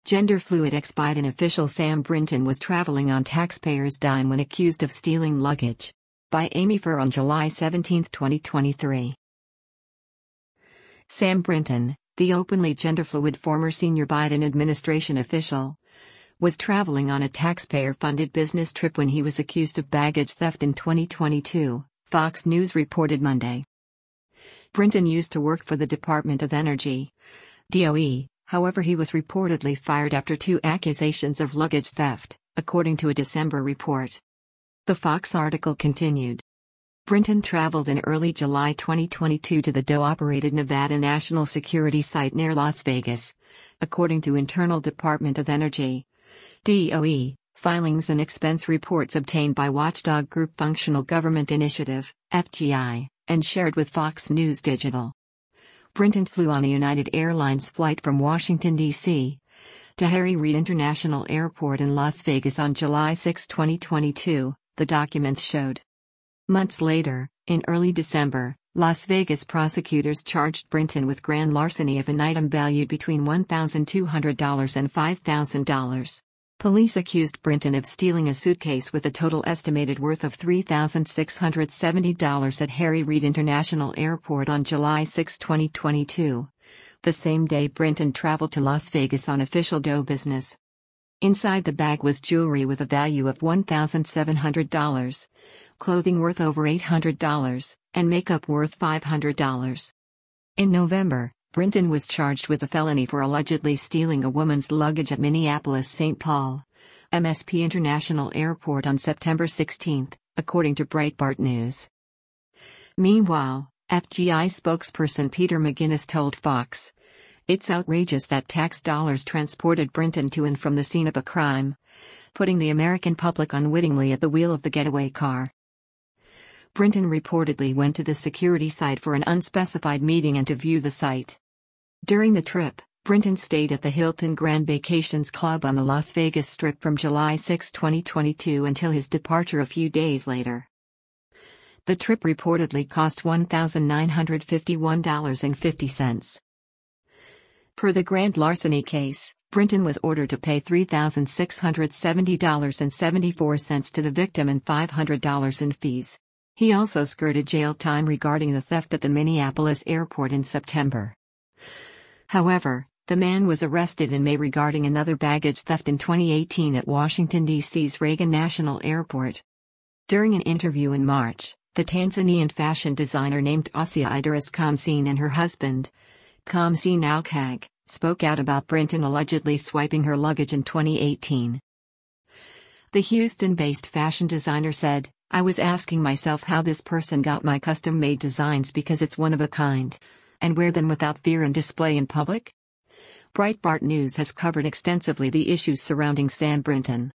Gender-fluid ex-Biden official Sam Brinton was traveling on taxpayers' dime when accused of stealing luggage. By Amy Furr on July 17, 2023. Sam Brinton, the openly gender-fluid former senior Biden administration official, was traveling on a taxpayer-funded business trip when he was accused of baggage theft in 2022, Fox News reported Monday. Brinton used to work for the Department of Energy, DOE. However, he was reportedly fired after 2 accusations of luggage theft, according to a December report. The Fox article continued. Brinton traveled in early July 2022 to the DOE-operated Nevada National Security Site near Las Vegas, according to internal Department of Energy, DOE, filings and expense reports obtained by watchdog group Functional Government Initiative, FGI, and shared with Fox News Digital. Brinton flew on a United Airlines flight from Washington, D.C., to Harry Reid International Airport in Las Vegas on July 6, 2022, the documents showed. Months later, in early December, Las Vegas prosecutors charged Brinton with grand larceny of an item valued between $1,200 and $5,000. Police accused Brinton of stealing a suitcase with a total estimated worth of $3,670 at Harry Reid International Airport on July 6, 2022. The same day Brinton traveled to Las Vegas on official DOE business. Inside the bag was jewelry with a value of $1,700, clothing worth over $800, and makeup worth $500. In November, Brinton was charged with a felony for allegedly stealing a woman's luggage at Minneapolis-St. Paul, MSP International Airport on September 16, according to Breitbart News. Meanwhile, FGI spokesperson Peter McGinnis told Fox, "It's outrageous that tax dollars transported Brinton to and from the scene of a crime, putting the American public unwittingly at the wheel of the getaway car." Brinton reportedly went to the security site for an unspecified meeting and to view the site. During the trip, Brinton stayed at the Hilton Grand Vacations Club on the Las Vegas Strip from July 6, 2022 until his departure a few days later. The trip reportedly cost $1,951.50. Per the grand larceny case, Brinton was ordered to pay $3,670.74 to the victim and $500 in fees. He also skirted jail time regarding the theft at the Minneapolis airport in September. However, the man was arrested in May regarding another baggage theft in 2018 at Washington, D.C.'s Reagan National Airport. During an interview in March, the Tanzanian fashion designer named Asia Idris Kamsin and her husband, Kamsin Alkag, spoke out about Brinton allegedly swiping her luggage in 2018. The Houston-based fashion designer said, "I was asking myself how this person got my custom-made designs because it's one of a kind, and wear them without fear and display in public?" Breitbart News has covered extensively the issues surrounding Sam Brinton.